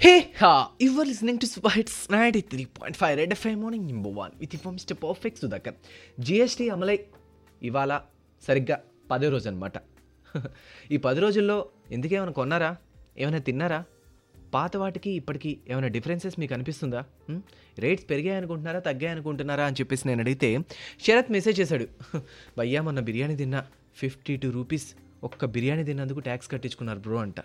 Hey, you are listening to Spites 93.5 Red FM morning number one with you from Mr. Perfect Sudhakar. GST అమలై ఇవాళ సరిగ్గా 10వ రోజు అనమాట. ఈ 10 రోజుల్లో ఎందుకేమైనా కొన్నారా, ఏమైనా తిన్నారా? పాత వాటికి ఇప్పటికి ఏమైనా డిఫరెన్సెస్ మీకు అనిపిస్తుందా? రేట్స్ పెరిగాయి అనుకుంటున్నారా, తగ్గాయి అనుకుంటున్నారా అని చెప్పేసి నేను అడిగితే శరత్ మెసేజ్ చేశాడు. భయ్యా మొన్న బిర్యానీ తిన్నా, 52 రూపీస్ ఒక్క బిర్యానీ తిన్నందుకు ట్యాక్స్ కట్టించుకున్నారు బ్రో అంట.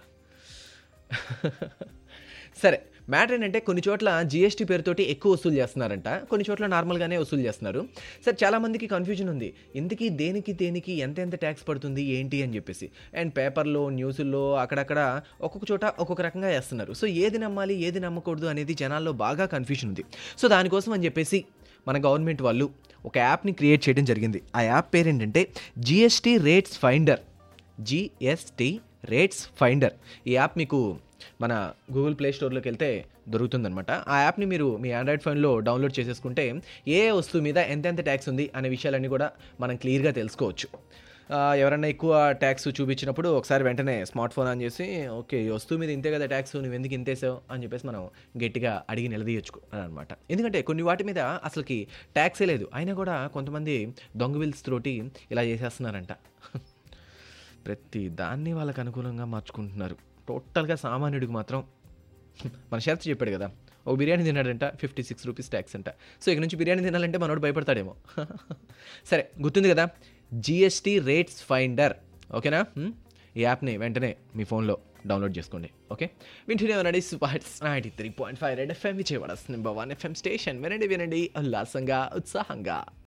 సరే, మ్యాటర్ ఏంటంటే కొన్ని చోట్ల జిఎస్టీ పేరుతోటి ఎక్కువ వసూలు చేస్తున్నారంట, కొన్ని చోట్ల నార్మల్గానే వసూలు చేస్తున్నారు. సరే, చాలామందికి కన్ఫ్యూజన్ ఉంది, ఇంతకీ దేనికి ఎంత ట్యాక్స్ పడుతుంది ఏంటి అని చెప్పేసి. అండ్ పేపర్లో, న్యూస్ల్లో అక్కడక్కడ ఒక్కొక్క చోట ఒక్కొక్క రకంగా వేస్తున్నారు. సో ఏది నమ్మాలి, ఏది నమ్మకూడదు అనేది జనాల్లో బాగా కన్ఫ్యూజన్ ఉంది. సో దానికోసం అని చెప్పేసి మన గవర్నమెంట్ వాళ్ళు ఒక యాప్ని క్రియేట్ చేయడం జరిగింది. ఆ యాప్ పేరు ఏంటంటే GST rates finder. GST rates finder. ఈ యాప్ మీకు మన గూగుల్ ప్లే స్టోర్లోకి వెళ్తే దొరుకుతుందనమాట. ఆ యాప్ని మీరు మీ ఆండ్రాయిడ్ ఫోన్లో డౌన్లోడ్ చేసేసుకుంటే ఏ వస్తువు మీద ఎంత ట్యాక్స్ ఉంది అనే విషయాలన్నీ కూడా మనం క్లియర్గా తెలుసుకోవచ్చు. ఎవరన్నా ఎక్కువ ట్యాక్స్ చూపించినప్పుడు ఒకసారి వెంటనే స్మార్ట్ ఫోన్ ఆన్ చేసి, ఓకే ఈ వస్తువు మీద ఇంతే కదా ట్యాక్స్, నువ్వు ఎందుకు ఇంతేసావు అని చెప్పేసి మనం గట్టిగా అడిగి నిలదీయచ్చు అనమాట. ఎందుకంటే కొన్ని వాటి మీద అసలుకి ట్యాక్సే లేదు, అయినా కూడా కొంతమంది దొంగ బిల్స్ తోటి ఇలా చేసేస్తున్నారంట. ప్రతి దాన్ని వాళ్ళకు అనుకూలంగా మార్చుకుంటున్నారు. టోటల్గా సామాన్యుడికి మాత్రం మన షరత్ చెప్పాడు కదా, ఓ బిర్యానీ తిన్నాడంట, 56 రూపీస్ ట్యాక్స్ అంట. సో ఇక నుంచి బిర్యానీ తినాలంటే మనోడు భయపడతాడేమో. సరే, గుర్తుంది కదా జిఎస్టీ రేట్స్ ఫైండర్, ఓకేనా? ఈ యాప్ని వెంటనే మీ ఫోన్లో డౌన్లోడ్ చేసుకోండి. ఓకే, వింటూనే ఉండండి spots 93.5 red FM, Vijayawada number 1 FM station. వినండి ఉల్లాసంగా, ఉత్సాహంగా.